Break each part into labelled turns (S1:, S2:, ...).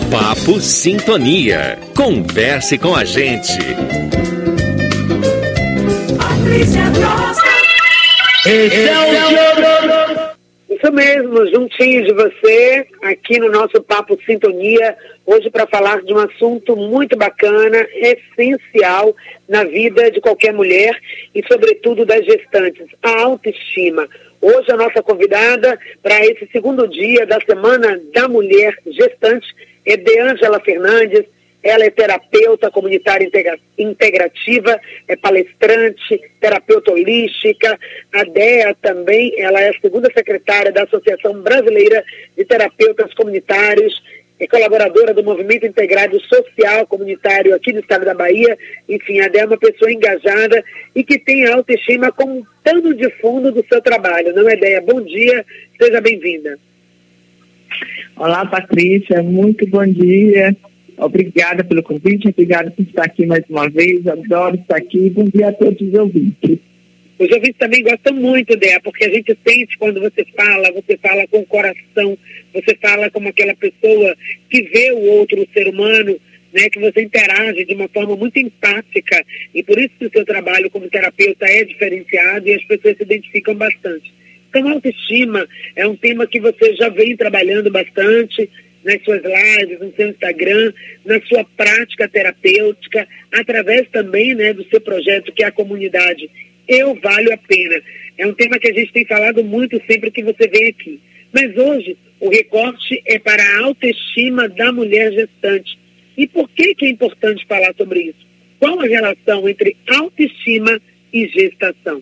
S1: Papo Sintonia. Converse com a gente.
S2: Isso mesmo, juntinho de você, aqui no nosso Papo Sintonia, hoje para falar de um assunto muito bacana, essencial na vida de qualquer mulher e sobretudo das gestantes, a autoestima. Hoje a nossa convidada para esse segundo dia da Semana da Mulher Gestante é Deângela Fernandes. Ela é terapeuta comunitária integrativa, é palestrante, terapeuta holística. A DEA também, ela é a segunda secretária da Associação Brasileira de Terapeutas Comunitários, é colaboradora do Movimento Integrado Social Comunitário aqui do estado da Bahia. Enfim, a DEA é uma pessoa engajada e que tem a autoestima como um pano de fundo do seu trabalho. Não é, DEA? Bom dia, seja bem-vinda.
S3: Olá, Patrícia, muito bom dia. Obrigada pelo convite, obrigada por estar aqui mais uma vez, adoro estar aqui. Bom dia a todos os ouvintes.
S2: Os ouvintes também gostam muito, Dé, porque a gente sente quando você fala com o coração, você fala como aquela pessoa que vê o outro, o ser humano, né, que você interage de uma forma muito empática, e por isso que o seu trabalho como terapeuta é diferenciado e as pessoas se identificam bastante. Então, a autoestima é um tema que você já vem trabalhando bastante nas suas lives, no seu Instagram, na sua prática terapêutica, através também, né, do seu projeto, que é a comunidade Eu Valho a Pena. É um tema que a gente tem falado muito sempre que você vem aqui. Mas hoje, o recorte é para a autoestima da mulher gestante. E por que é importante falar sobre isso? Qual a relação entre autoestima e gestação?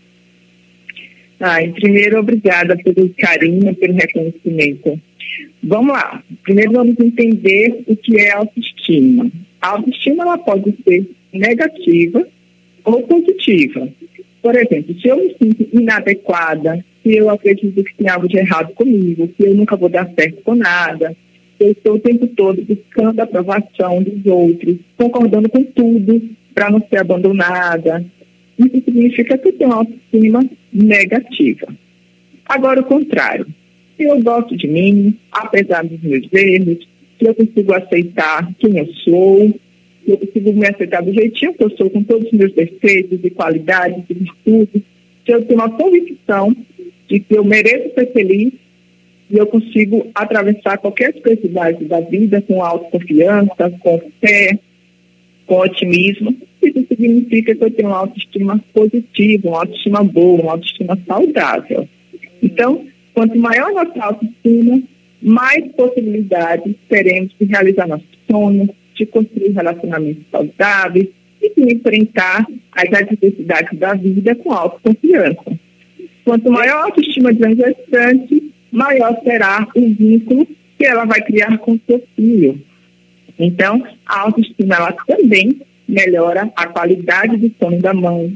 S3: Primeiro, obrigada pelo carinho, pelo reconhecimento. Vamos lá. Primeiro vamos entender o que é autoestima. A autoestima ela pode ser negativa ou positiva. Por exemplo, se eu me sinto inadequada, se eu acredito que tem algo de errado comigo, que eu nunca vou dar certo com nada, eu estou o tempo todo buscando a aprovação dos outros, concordando com tudo para não ser abandonada, isso significa que eu tenho uma autoestima negativa. Agora, o contrário. Se eu gosto de mim, apesar dos meus erros, se eu consigo aceitar quem eu sou, se eu consigo me aceitar do jeitinho que eu sou, com todos os meus defeitos e qualidades e virtudes, se eu tenho uma convicção de que eu mereço ser feliz e eu consigo atravessar qualquer adversidade da vida com autoconfiança, com fé, com otimismo, isso significa que eu tenho uma autoestima positiva, uma autoestima boa, uma autoestima saudável. Então, quanto maior a nossa autoestima, mais possibilidades teremos de realizar nossos sonhos, de construir relacionamentos saudáveis e de enfrentar as adversidades da vida com autoconfiança. Quanto maior a autoestima de uma gestante, maior será o vínculo que ela vai criar com o seu filho. Então, a autoestima ela também melhora a qualidade do sono da mãe,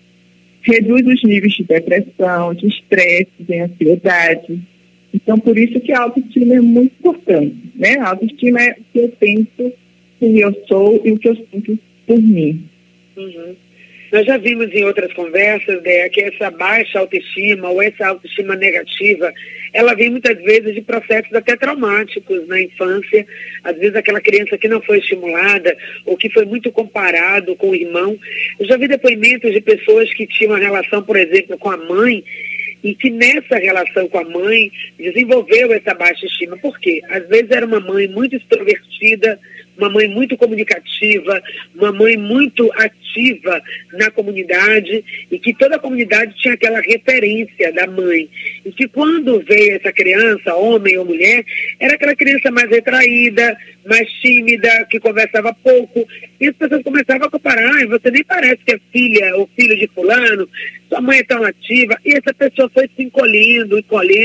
S3: reduz os níveis de depressão, de estresse, de ansiedade. Então, por isso que a autoestima é muito importante, né? A autoestima é o que eu penso, quem eu sou e o que eu sinto por mim.
S2: Uhum. Nós já vimos em outras conversas, Dé, que essa baixa autoestima ou essa autoestima negativa, ela vem muitas vezes de processos até traumáticos na infância. Às vezes aquela criança que não foi estimulada ou que foi muito comparado com o irmão. Eu já vi depoimentos de pessoas que tinham uma relação, por exemplo, com a mãe e que nessa relação com a mãe desenvolveu essa baixa estima. Por quê? Às vezes era uma mãe muito extrovertida, uma mãe muito comunicativa, uma mãe muito ativa na comunidade e que toda a comunidade tinha aquela referência da mãe. E que quando veio essa criança, homem ou mulher, era aquela criança mais retraída, mais tímida, que conversava pouco. E as pessoas começavam a comparar, você nem parece que é filha ou filho de fulano, sua mãe é tão ativa. E essa pessoa foi se encolhendo,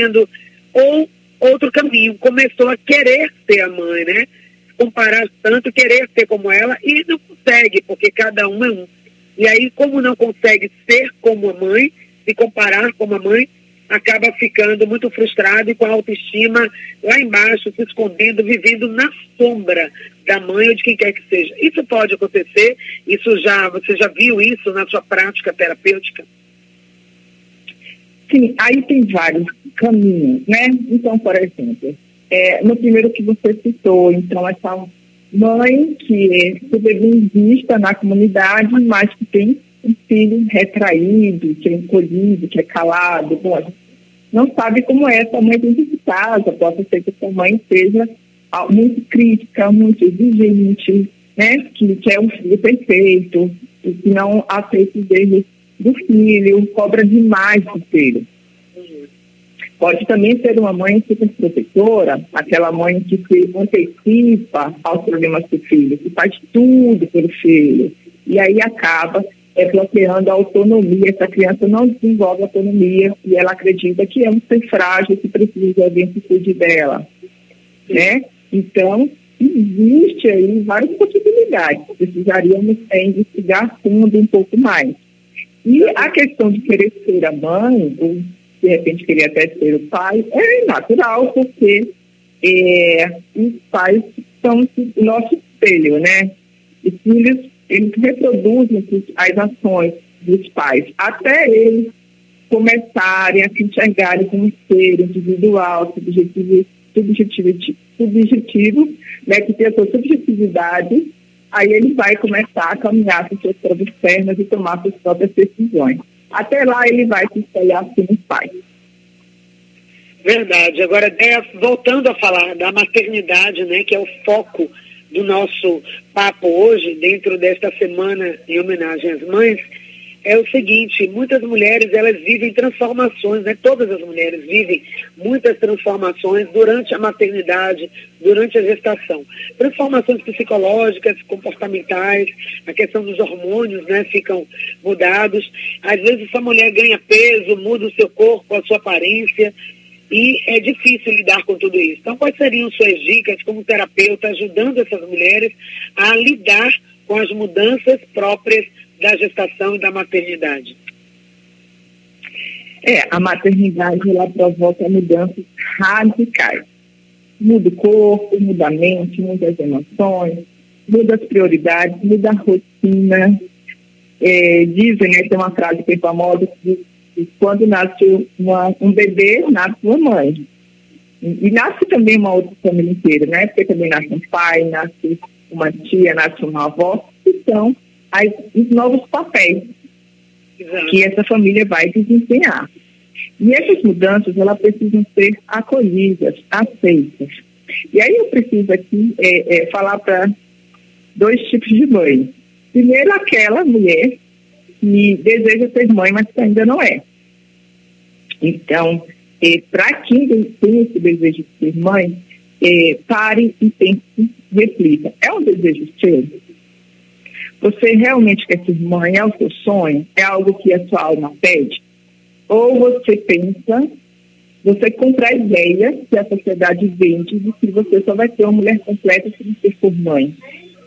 S2: ou outro caminho, começou a querer ser a mãe, né? Comparar tanto, querer ser como ela e não consegue, porque cada um é um. E aí, como não consegue ser como a mãe, se comparar como a mãe, acaba ficando muito frustrado e com a autoestima lá embaixo, se escondendo, vivendo na sombra da mãe ou de quem quer que seja. Isso pode acontecer? Você já viu isso na sua prática terapêutica?
S3: Sim, aí tem vários caminhos, né? Então, por exemplo, no primeiro que você citou. Então, essa mãe que é super bem vista na comunidade, mas que tem um filho retraído, que é encolhido, que é calado. Bom, a gente não sabe como é essa mãe dentro de casa. Pode ser que essa mãe seja muito crítica, muito exigente, né? Que quer um filho perfeito, e que não aceita os erros do filho, cobra demais do filho. Pode também ser uma mãe super protetora, aquela mãe que se antecipa aos problemas do filho, que faz tudo pelo filho, e aí acaba bloqueando a autonomia. Essa criança não desenvolve autonomia e ela acredita que é um ser frágil, que precisa de alguém que cuide dela, né? Então, existe aí várias possibilidades. Precisaríamos investigar fundo um pouco mais. E a questão de querer ser a mãe, ou de repente querer até ser o pai, é natural, porque os pais são o nosso espelho, né? Os filhos, eles reproduzem as ações dos pais, até eles começarem a se enxergarem como um ser individual, subjetivo, né, que tem a sua subjetividade. Aí ele vai começar a caminhar com suas próprias pernas e tomar suas próprias decisões. Até lá ele vai se espelhar como um pai.
S2: Verdade. Agora, voltando a falar da maternidade, né, que é o foco do nosso papo hoje, dentro desta semana em homenagem às mães, é o seguinte: muitas mulheres, elas vivem transformações, né? Todas as mulheres vivem muitas transformações durante a maternidade, durante a gestação. Transformações psicológicas, comportamentais, a questão dos hormônios, né? Ficam mudados. Às vezes essa mulher ganha peso, muda o seu corpo, a sua aparência, e é difícil lidar com tudo isso. Então, quais seriam suas dicas como terapeuta, ajudando essas mulheres a lidar com as mudanças próprias da gestação e da maternidade?
S3: A maternidade, ela provoca mudanças radicais. Muda o corpo, muda a mente, muda as emoções, muda as prioridades, muda a rotina. Dizem, né, tem uma frase que é famosa, que quando nasce um bebê, nasce uma mãe. E nasce também uma outra família inteira, né? Porque também nasce um pai, nasce uma tia, nasce uma avó. Então, os novos papéis que essa família vai desempenhar. E essas mudanças, elas precisam ser acolhidas, aceitas. E aí eu preciso aqui falar para dois tipos de mãe. Primeiro, aquela mulher que deseja ser mãe, mas que ainda não é. Então, para quem tem esse desejo de ser mãe, pare e pense, reflita. É um desejo seu? Você realmente quer ser mãe? É o seu sonho? É algo que a sua alma pede? Ou você pensa, você compra a ideia que a sociedade vende de que você só vai ser uma mulher completa se você for mãe?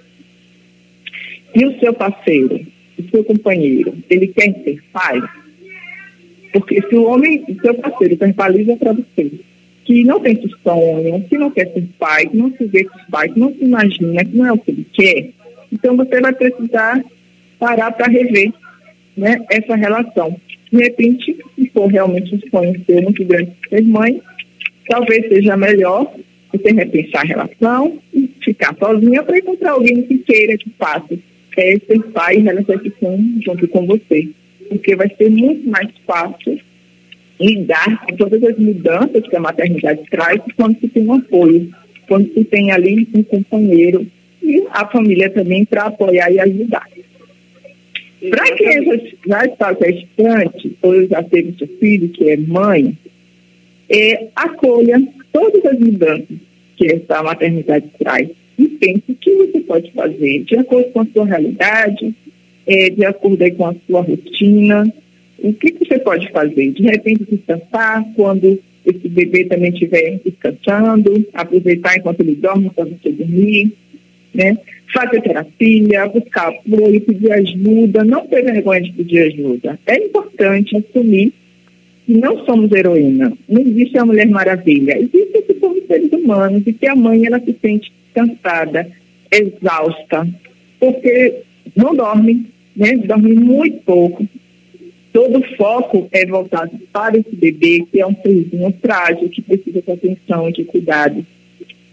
S3: E o seu parceiro, o seu companheiro, ele quer ser pai? Porque se o seu parceiro verbaliza para você que não tem esse sonho, que não quer ser pai, que não se vê com pai, que não se imagina, que não é o que ele quer, então você vai precisar parar para rever, né, essa relação. De repente, se for realmente um sonho seu muito grande de ser mãe, talvez seja melhor você repensar a relação e ficar sozinha para encontrar alguém que queira, que faça ser pai e realizar junto com você. Porque vai ser muito mais fácil lidar com todas as mudanças que a maternidade traz quando se tem um apoio, quando se tem ali um companheiro e a família também para apoiar e ajudar. Para quem já está gestante ou já teve seu filho que é mãe, acolha todas as mudanças que essa maternidade traz e pense o que você pode fazer de acordo com a sua realidade, de acordo aí com a sua rotina. O que você pode fazer? De repente descansar quando esse bebê também estiver descansando, aproveitar enquanto ele dorme para você dormir, né? Fazer terapia, buscar apoio, pedir ajuda, não ter vergonha de pedir ajuda. É importante assumir que não somos heroína, não existe a Mulher Maravilha, existe que somos seres humanos e que a mãe ela se sente cansada, exausta, porque não dorme, né? Dorme muito pouco. Todo o foco é voltado para esse bebê, que é um serzinho frágil, que precisa de atenção, de cuidado.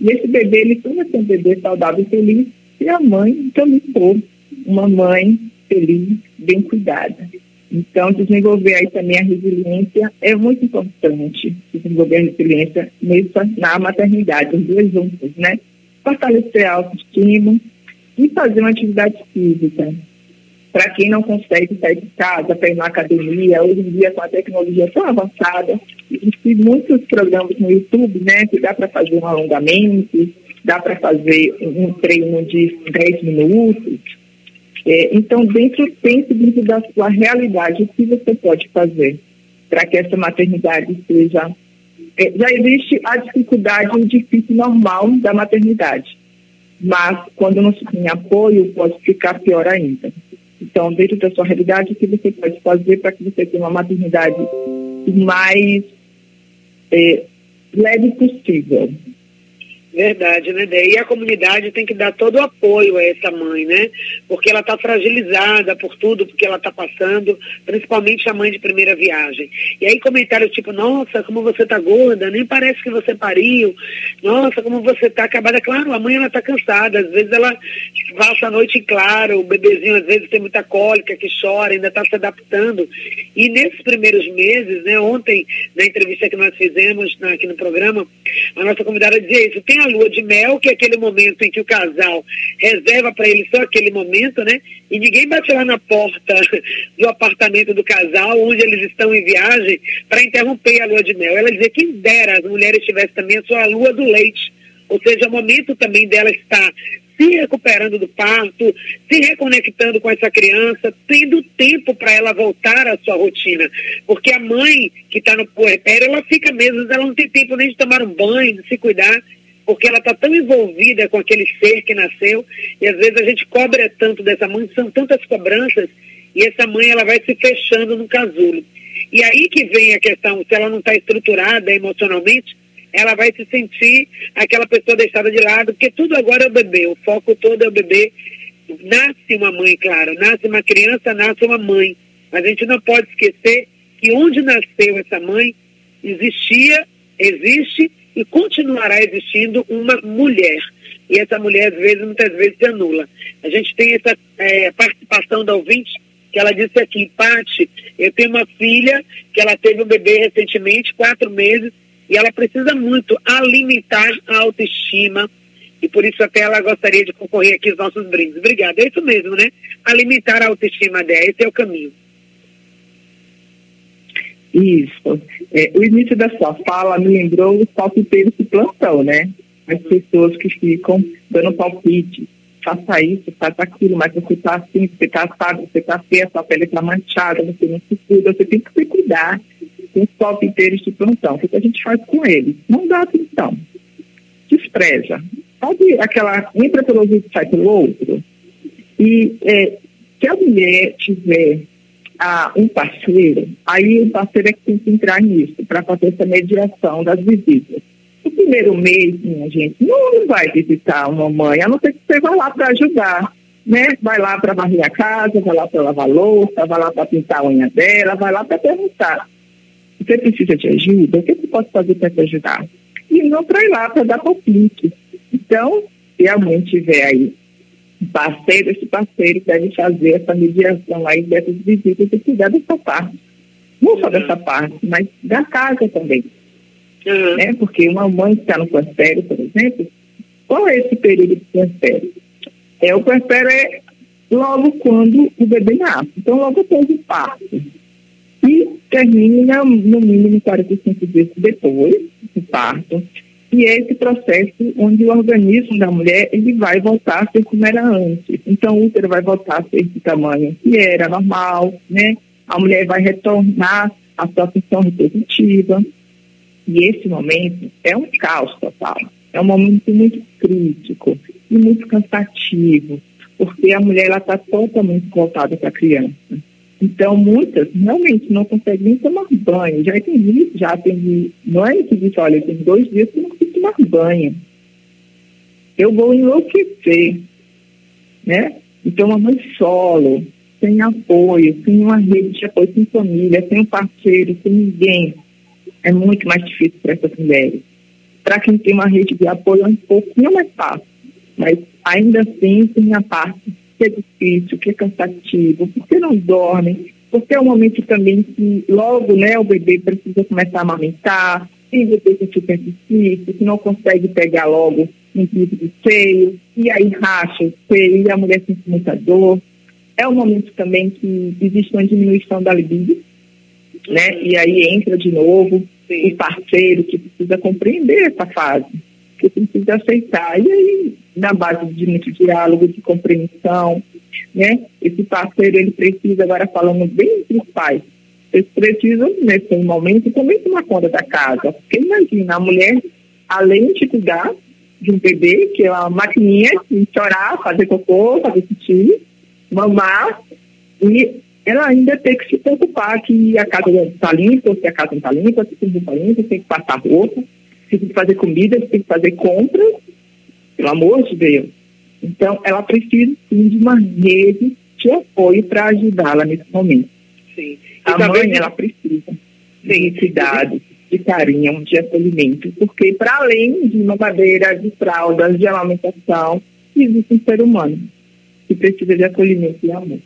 S3: E esse bebê, ele só vai ser um bebê saudável e feliz se a mãe também for uma mãe feliz, bem cuidada. Então, desenvolver aí também a resiliência é muito importante, desenvolver a resiliência mesmo na maternidade, os dois juntos, né? Fortalecer a autoestima e fazer uma atividade física. Para quem não consegue sair de casa, para ir na academia, hoje em dia com a tecnologia tão avançada, existem muitos programas no YouTube, né, que dá para fazer um alongamento, dá para fazer um treino de 10 minutos. Então, dentro da sua realidade, o que você pode fazer para que essa maternidade seja... já existe a dificuldade, o difícil normal da maternidade, mas quando não se tem apoio, pode ficar pior ainda. Então, dentro da sua realidade, o que você pode fazer para que você tenha uma maternidade mais leve possível?
S2: Verdade, né, Dé? E a comunidade tem que dar todo o apoio a essa mãe, né? Porque ela está fragilizada por tudo que ela está passando, principalmente a mãe de primeira viagem. E aí comentários tipo, nossa, como você está gorda, nem parece que você pariu, nossa, como você está acabada. Claro, a mãe ela está cansada, às vezes ela passa a noite em claro, o bebezinho às vezes tem muita cólica, que chora, ainda está se adaptando. E nesses primeiros meses, né, ontem, na entrevista que nós fizemos aqui no programa, a nossa convidada dizia isso, tem a lua de mel, que é aquele momento em que o casal reserva para ele só aquele momento, né? E ninguém bate lá na porta do apartamento do casal, onde eles estão em viagem, para interromper a lua de mel. Ela dizia, quem dera as mulheres tivessem também a sua lua do leite, ou seja, o momento também dela estar se recuperando do parto, se reconectando com essa criança, tendo tempo para ela voltar à sua rotina. Porque a mãe que está no puerpério, ela fica mesmo, ela não tem tempo nem de tomar um banho, de se cuidar, porque ela está tão envolvida com aquele ser que nasceu, e às vezes a gente cobra tanto dessa mãe, são tantas cobranças, e essa mãe ela vai se fechando no casulo. E aí que vem a questão, se ela não está estruturada emocionalmente, ela vai se sentir aquela pessoa deixada de lado, porque tudo agora é o bebê, o foco todo é o bebê. Nasce uma mãe, claro, nasce uma criança, nasce uma mãe, mas a gente não pode esquecer que onde nasceu essa mãe, existe e continuará existindo uma mulher. E essa mulher, muitas vezes, se anula. A gente tem essa participação da ouvinte, que ela disse aqui, Paty, eu tenho uma filha que ela teve um bebê recentemente, 4 meses, e ela precisa muito alimentar a autoestima, e por isso até ela gostaria de concorrer aqui aos nossos brindes. Obrigada. É isso mesmo, né? Alimentar a autoestima dela, esse é o caminho.
S3: Isso. O início da sua fala me lembrou os palpiteiros de plantão, né? As pessoas que ficam dando palpite. Faça isso, faça aquilo, mas você está assim, você está assado, você está feia, sua pele está manchada, você não se cuida, você tem que se cuidar. Com os palpiteiros de plantão. O que a gente faz com eles? Não dá atenção. Despreza. Sabe aquela, entra pelo ouvido e sai pelo outro? E se a mulher tiver um parceiro, aí o parceiro é que tem que entrar nisso, para fazer essa mediação das visitas. No primeiro mês, minha gente, não vai visitar uma mãe, a não ser que você vá lá para ajudar, né? Vai lá para varrer a casa, vai lá para lavar louça, vai lá para pintar a unha dela, vai lá para perguntar. Você precisa de ajuda? O que eu posso fazer para te ajudar? E não para ir lá para dar palpite. Então, se a mãe tiver aí um parceiro, esse parceiro deve fazer essa mediação aí dessas visitas e cuidar dessa parte. Não só dessa parte, mas da casa também. Né? Porque uma mãe que está no puerpério, por exemplo, qual é esse período de puerpério? O puerpério é logo quando o bebê nasce. Então, logo após o parto. E termina no mínimo 45 dias depois do parto. E é esse processo onde o organismo da mulher ele vai voltar a ser como era antes. Então, o útero vai voltar a ser de tamanho que era normal, né? A mulher vai retornar à sua função reprodutiva. E esse momento é um caos total. É um momento muito crítico e muito cansativo, porque a mulher está totalmente voltada para a criança. Então, muitas realmente não conseguem nem tomar banho. Já tem mãe que diz, olha, tem 2 dias que eu não consigo tomar banho. Eu vou enlouquecer, né? Então, uma mãe solo, sem apoio, sem uma rede de apoio, sem família, sem um parceiro, sem ninguém, é muito mais difícil para essas mulheres. Para quem tem uma rede de apoio é um pouquinho mais fácil, mas ainda assim tem a parte que é difícil, que é cansativo, porque não dormem, porque é um momento também que logo, né, o bebê precisa começar a amamentar, e o bebê tem super difícil, que não consegue pegar logo um tipo de seio, e aí racha o seio, e a mulher sente muita dor. É um momento também que existe uma diminuição da libido, né? E aí entra de novo o parceiro que precisa compreender essa fase, que precisa aceitar. E aí, na base de muito diálogo, de compreensão, né? Esse parceiro, ele precisa, agora falando bem entre os pais, eles precisam, nesse momento, também tomar conta da casa. Porque imagina, a mulher, além de cuidar de um bebê, que é uma maquininha de chorar, fazer cocô, fazer xixi, mamar, e ela ainda tem que se preocupar que a casa está limpa, ou se a casa não está limpa, se não está limpa, tem que passar roupa, se tem que fazer comida, se tem que fazer compras, pelo amor de Deus. Então, ela precisa, sim, de uma rede de apoio para ajudá-la nesse momento.
S2: Sim.
S3: A mãe, ela precisa de cuidado, de carinho, de acolhimento, porque para além de mamadeira, de fraldas, de amamentação, existe um ser humano que precisa de acolhimento e amor.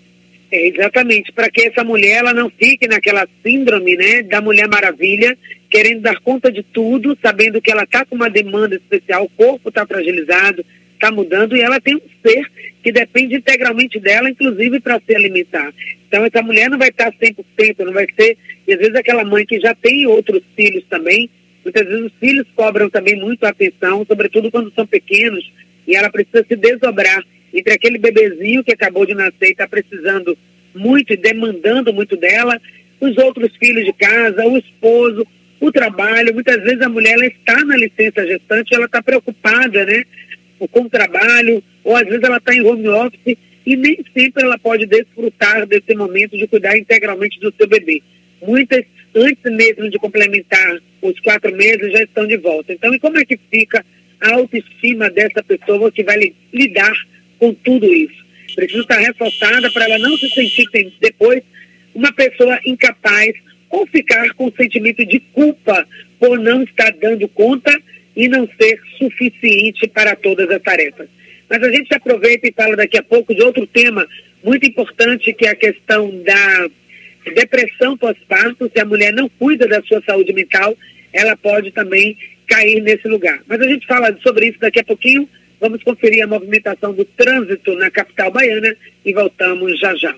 S2: Exatamente, para que essa mulher ela não fique naquela síndrome, né, da Mulher Maravilha, querendo dar conta de tudo, sabendo que ela está com uma demanda especial, o corpo está fragilizado, está mudando, e ela tem um ser que depende integralmente dela, inclusive para se alimentar. Então essa mulher não vai estar 100%, não vai ser, e às vezes aquela mãe que já tem outros filhos também, muitas vezes os filhos cobram também muito atenção, sobretudo quando são pequenos, e ela precisa se desdobrar entre aquele bebezinho que acabou de nascer e está precisando muito e demandando muito dela, os outros filhos de casa, o esposo, o trabalho. Muitas vezes a mulher ela está na licença gestante, ela está preocupada, né, com o trabalho, ou às vezes ela está em home office e nem sempre ela pode desfrutar desse momento de cuidar integralmente do seu bebê. Muitas, antes mesmo de complementar os 4 meses, já estão de volta. Então, e como é que fica a autoestima dessa pessoa que vai lidar com tudo isso? Precisa estar reforçada para ela não se sentir depois uma pessoa incapaz ou ficar com sentimento de culpa por não estar dando conta e não ser suficiente para todas as tarefas. Mas a gente aproveita e fala daqui a pouco de outro tema muito importante, que é a questão da depressão pós-parto. Se a mulher não cuida da sua saúde mental, ela pode também cair nesse lugar. Mas a gente fala sobre isso daqui a pouquinho. Vamos conferir a movimentação do trânsito na capital baiana e voltamos já já.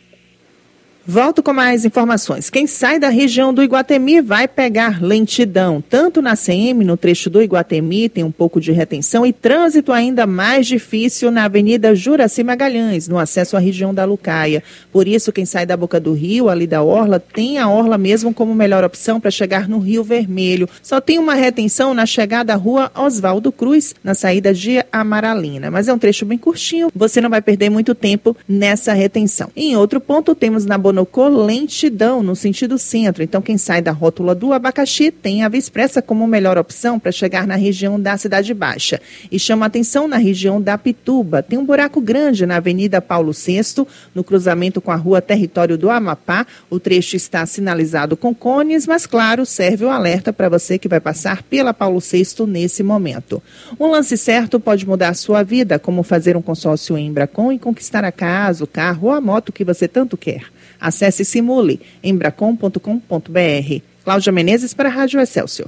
S4: Volto com mais informações. Quem sai da região do Iguatemi vai pegar lentidão. Tanto na CM, no trecho do Iguatemi, tem um pouco de retenção e trânsito ainda mais difícil na Avenida Juraci Magalhães, no acesso à região da Lucaia. Por isso, quem sai da Boca do Rio, ali da Orla, tem a Orla mesmo como melhor opção para chegar no Rio Vermelho. Só tem uma retenção na chegada à Rua Oswaldo Cruz, na saída de Amaralina. Mas é um trecho bem curtinho, você não vai perder muito tempo nessa retenção. Em outro ponto, temos na Bonocô lentidão no sentido centro. Então, quem sai da rótula do Abacaxi tem a Via Expressa como melhor opção para chegar na região da Cidade Baixa. E chama atenção na região da Pituba. Tem um buraco grande na Avenida Paulo VI, no cruzamento com a Rua Território do Amapá. O trecho está sinalizado com cones, mas, claro, serve o alerta para você que vai passar pela Paulo VI nesse momento. Um lance certo pode mudar a sua vida, como fazer um consórcio em Embracon e conquistar a casa, o carro ou a moto que você tanto quer. Acesse e simule embracon.com.br. Cláudia Menezes para a Rádio Excelsior.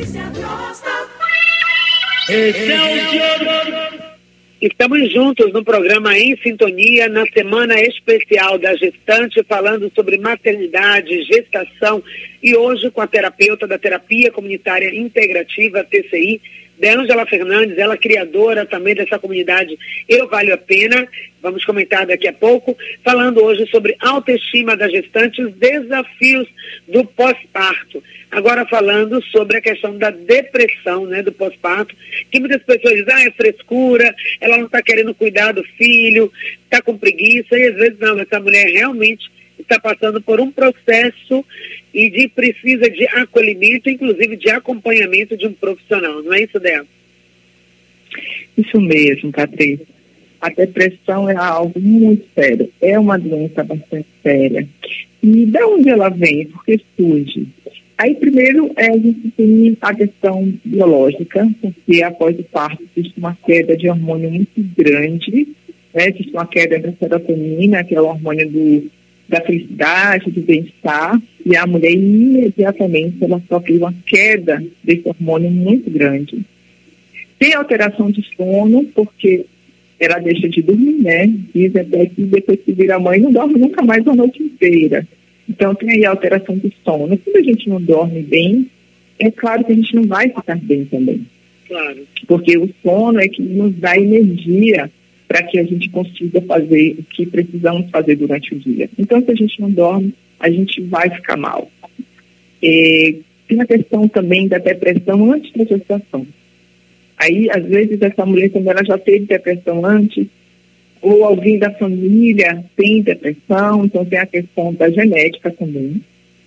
S2: Estamos juntos no programa Em Sintonia, na semana especial da gestante, falando sobre maternidade, gestação, e hoje com a terapeuta da Terapia Comunitária Integrativa, TCI, D'Ângela Fernandes, ela criadora também dessa comunidade Eu Valho a Pena. Vamos comentar daqui a pouco, falando hoje sobre autoestima da gestante, os desafios do pós-parto. Agora falando sobre a questão da depressão, né, do pós-parto, que muitas pessoas dizem, é frescura, ela não está querendo cuidar do filho, está com preguiça, e às vezes não, essa mulher realmente está passando por um processo e precisa de acolhimento, inclusive de acompanhamento de um profissional, não é isso, Débora?
S3: Isso mesmo, Patrícia. A depressão é algo muito sério, é uma doença bastante séria. E de onde ela vem? Porque surge? Aí, primeiro, a gente tem a questão biológica, porque após o parto existe uma queda de hormônio muito grande, né? Existe uma queda da serotonina, que é o hormônio da felicidade, do bem-estar, e a mulher imediatamente ela sofre uma queda desse hormônio muito grande. Tem alteração de sono, porque ela deixa de dormir, né? Diz até que depois que vira mãe não dorme nunca mais a noite inteira. Então tem aí a alteração de sono. Quando a gente não dorme bem, é claro que a gente não vai ficar bem também.
S2: Claro.
S3: Porque o sono é que nos dá energia para que a gente consiga fazer o que precisamos fazer durante o dia. Então, se a gente não dorme, a gente vai ficar mal. Tem a questão também da depressão antes da gestação. Aí, às vezes, essa mulher, quando ela já teve depressão antes, ou alguém da família tem depressão, então tem a questão da genética também.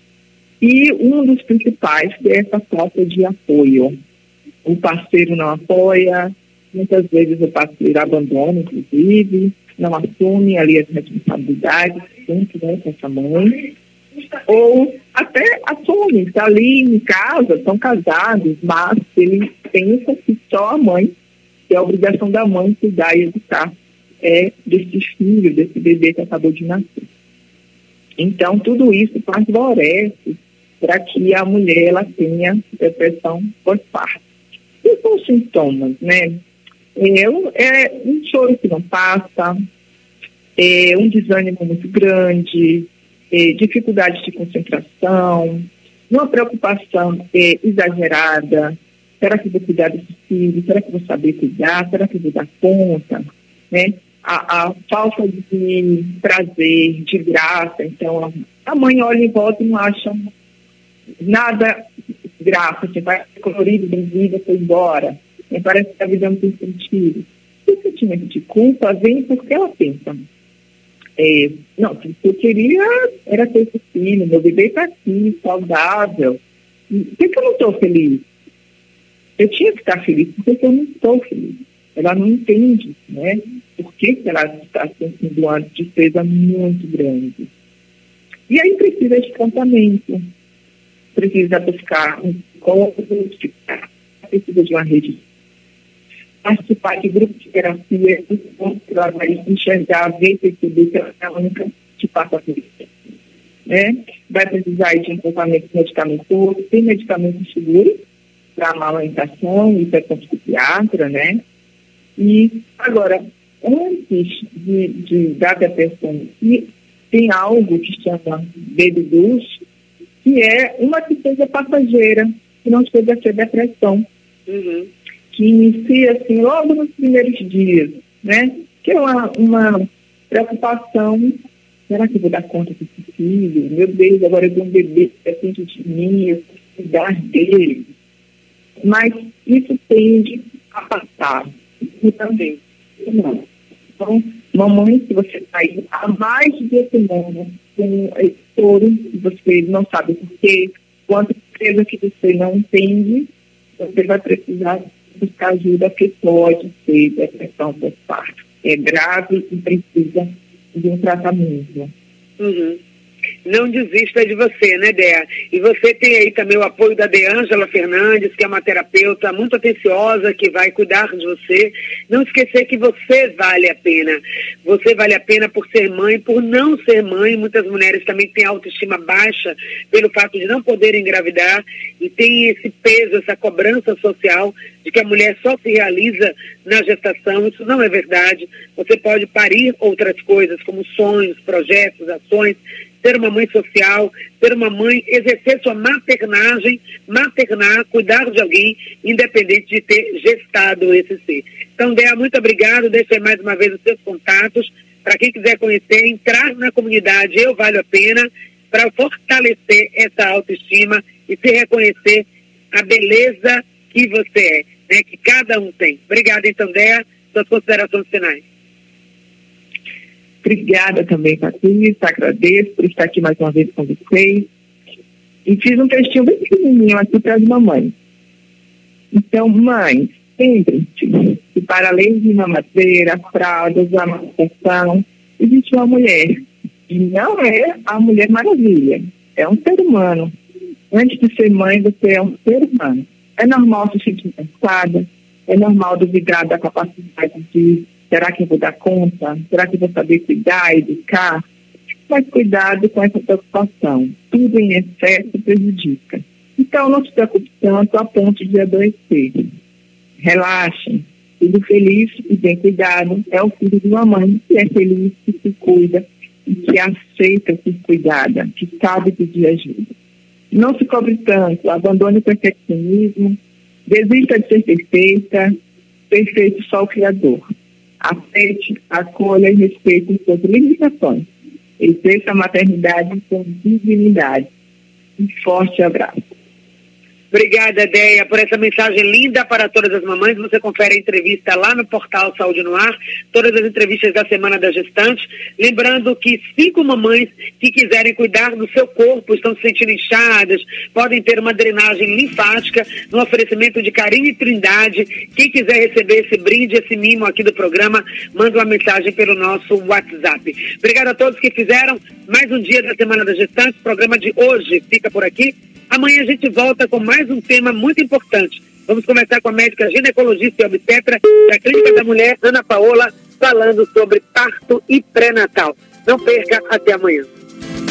S3: E um dos principais é essa falta de apoio. O parceiro não apoia, muitas vezes o parceiro abandona, inclusive, não assume ali as responsabilidades junto, né, com essa mãe. Ou até assume, está ali em casa, estão casados, mas ele pensa que só a mãe, que é a obrigação da mãe cuidar e educar desse filho, desse bebê que acabou de nascer. Então, tudo isso favorece para que a mulher ela tenha depressão pós-parto. E são os sintomas, né? Um choro que não passa, um desânimo muito grande, dificuldade de concentração, uma preocupação exagerada. Será que vou cuidar desse filho? Será que vou saber cuidar? Será que vou dar conta? Né? A falta de prazer, de graça. Então, a mãe olha em volta e não acha nada graça. Você vai colorido, bem-vinda, foi embora. Parece que a vida não tem sentido. O sentimento de culpa vem porque ela pensa. Não, o que eu queria era ter esse filho, meu bebê está aqui, saudável. Por que eu não estou feliz? Eu tinha que estar feliz, porque eu não estou feliz. Ela não entende, né? Por que ela está sentindo uma despesa muito grande. E aí precisa de tratamento, precisa buscar um psicólogo, precisa de uma rede, participar de grupos de terapia, ela vai enxergar, ver, perceber que ela é a única que passa por isso. Né? Vai precisar de um tratamento medicamentoso, tem medicamentos seguros para amamentação, isso é com psiquiatra, né? E agora, antes da depressão, tem algo que chama baby blues, que é uma tristeza passageira, que não chega a ser depressão, que inicia assim logo nos primeiros dias, né? Que é uma preocupação. Será que eu vou dar conta desse filho? Meu Deus, agora eu tenho um bebê que depende de mim, eu preciso cuidar dele. Mas isso tende a passar. E também, não. Então, mamãe, se você está aí há mais de 2 semanas com esse soro, você não sabe por quê, quanto coisa que você não entende, você vai precisar buscar ajuda, porque pode ser depressão pós-parto. É grave e precisa de um tratamento.
S2: Não desista de você, né, Dea? E você tem aí também o apoio da Deângela Fernandes, que é uma terapeuta muito atenciosa, que vai cuidar de você. Não esquecer que você vale a pena. Você vale a pena por ser mãe, por não ser mãe. Muitas mulheres também têm autoestima baixa pelo fato de não poderem engravidar e tem esse peso, essa cobrança social de que a mulher só se realiza na gestação. Isso não é verdade. Você pode parir outras coisas, como sonhos, projetos, ações, ser uma mãe social, ser uma mãe, exercer sua maternagem, maternar, cuidar de alguém, independente de ter gestado esse ser. Então, Dea, muito obrigado. Deixa aí mais uma vez os seus contatos para quem quiser conhecer, entrar na comunidade Eu Valho a Pena, para fortalecer essa autoestima e se reconhecer a beleza que você é, né, que cada um tem. Obrigada, então, Dea. Suas considerações finais.
S3: Obrigada também, Patrícia, agradeço por estar aqui mais uma vez com vocês. E fiz um textinho bem pequenininho aqui para as mamães. Então, mães, lembrem-se que para além de mamadeira, fraldas, amamentação, existe uma mulher. E não é a Mulher Maravilha, é um ser humano. Antes de ser mãe, você é um ser humano. É normal se sentir cansada, é normal duvidar da capacidade de, será que eu vou dar conta? Será que eu vou saber cuidar, educar? Mas cuidado com essa preocupação. Tudo em excesso prejudica. Então, não se preocupe tanto a ponto de adoecer. Relaxem. Filho feliz e bem cuidado é o filho de uma mãe que é feliz, que se cuida e que aceita ser cuidada, que sabe pedir ajuda. Não se cobre tanto, abandone o perfeccionismo, desista de ser perfeito só o Criador. Aceite, acolha e respeite suas limitações. Exerça a maternidade com dignidade. Um forte abraço.
S2: Obrigada, Déia, por essa mensagem linda para todas as mamães. Você confere a entrevista lá no portal Saúde no Ar, todas as entrevistas da Semana da Gestante. Lembrando que 5 mamães que quiserem cuidar do seu corpo, estão se sentindo inchadas, podem ter uma drenagem linfática no oferecimento de Carinho e Trindade. Quem quiser receber esse brinde, esse mimo aqui do programa, manda uma mensagem pelo nosso WhatsApp. Obrigada a todos que fizeram mais um dia da Semana da Gestante. O programa de hoje fica por aqui. Amanhã a gente volta com mais um tema muito importante. Vamos conversar com a médica ginecologista e obstetra da Clínica da Mulher, Ana Paola, falando sobre parto e pré-natal. Não perca, até amanhã.